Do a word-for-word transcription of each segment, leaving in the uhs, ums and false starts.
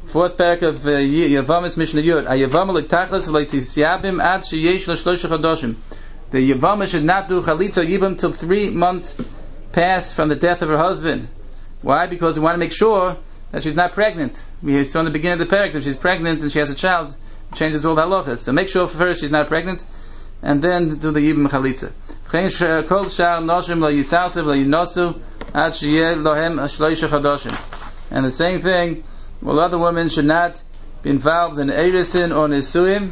Fourth parak of uh, Yavamis Mishnah Yud. Ayavama l'tachlas v'le'tisyabim ad sheyesh l'shloisha chadoshim. The Yavama should not do chalitza yibam till three months pass from the death of her husband. Why? Because we want to make sure that she's not pregnant. We saw in the beginning of the parak that she's pregnant and she has a child, it changes all the halachas. So make sure for her she's not pregnant, and then do the yibam chalitza. Kol shar noshim lo yisalsev lo yinosu ad sheyeh lohem shloisha chadoshim. And the same thing, well, other women should not be involved in erisin or nisuim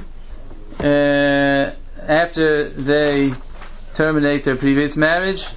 uh, after they terminate their previous marriage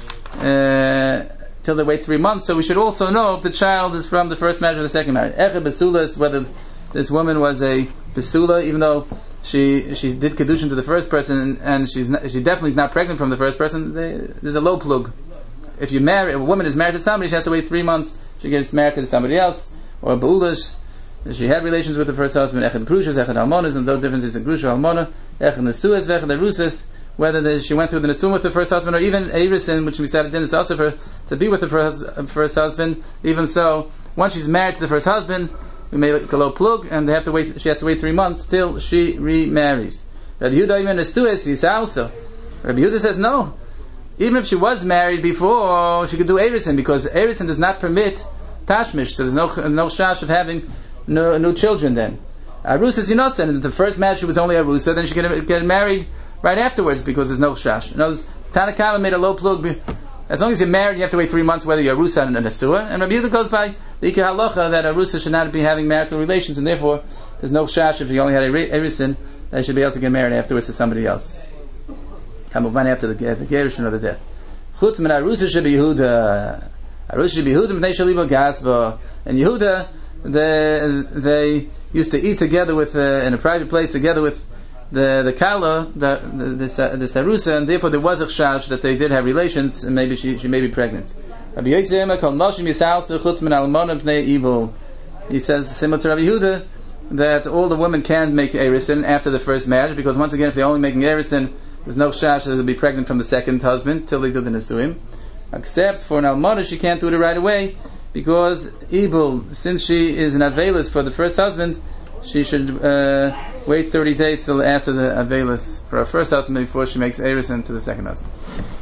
uh, till they wait three months. So we should also know if the child is from the first marriage or the second marriage. Echa besula is whether this woman was a besula, even though she she did kedushin to the first person and she's not, she definitely is not pregnant from the first person. They, there's a low plug. If you marry, if a woman is married to somebody, she has to wait three months. She gets married to somebody else, or a beulish. She had relations with the first husband. Echad krushas, echad almonas, and those differences in krusha almona, echad nesuas, echad erusas. Whether the, she went through the nesum with the first husband, or even erisin, which we said it didn't also for to be with the first, first husband. Even so, once she's married to the first husband, we made a low plug, and they have to wait. She has to wait three months till she remarries. Rabbi Yehuda even nesuas, he said also. Rabbi Yehuda says no. Even if she was married before, she could do erisin, because erisin does not permit tashmish, so there's no no shash of having no, no children then. Arusa is yinosa, and the first marriage she was only arusa, then she can get married right afterwards because there's no shash. In other words, Tanakama made a low plug. As long as you're married, you have to wait three months whether you're arusa and a nesua. And Rabbi Yehuda goes by the ikar halacha that arusa should not be having marital relations, and therefore there's no shash if you only had a erisin, that you should be able to get married afterwards to somebody else. Kamuvan after the the gerushin or the death. Chutz min arusa should be Yehuda. Arusa should be Yehuda b'nei shaliva gasba. And Yehuda, they they used to eat together with uh, in a private place together with the the kala, the the this the sarusa, and therefore there was a chash that they did have relations, and maybe she she may be pregnant. Rabbi Yosef called noshim yisalse chutz min almona b'nei evil. He says similar to Rabbi Yehuda that all the women can make erisin after the first marriage, because once again, if they're only making erisin, there's no shash that they'll be pregnant from the second husband till they do the nesuim. Except for an almana, she can't do it right away, because Ibul, since she is an avelis for the first husband, she should uh, wait thirty days till after the avelis for her first husband before she makes erisin to the second husband.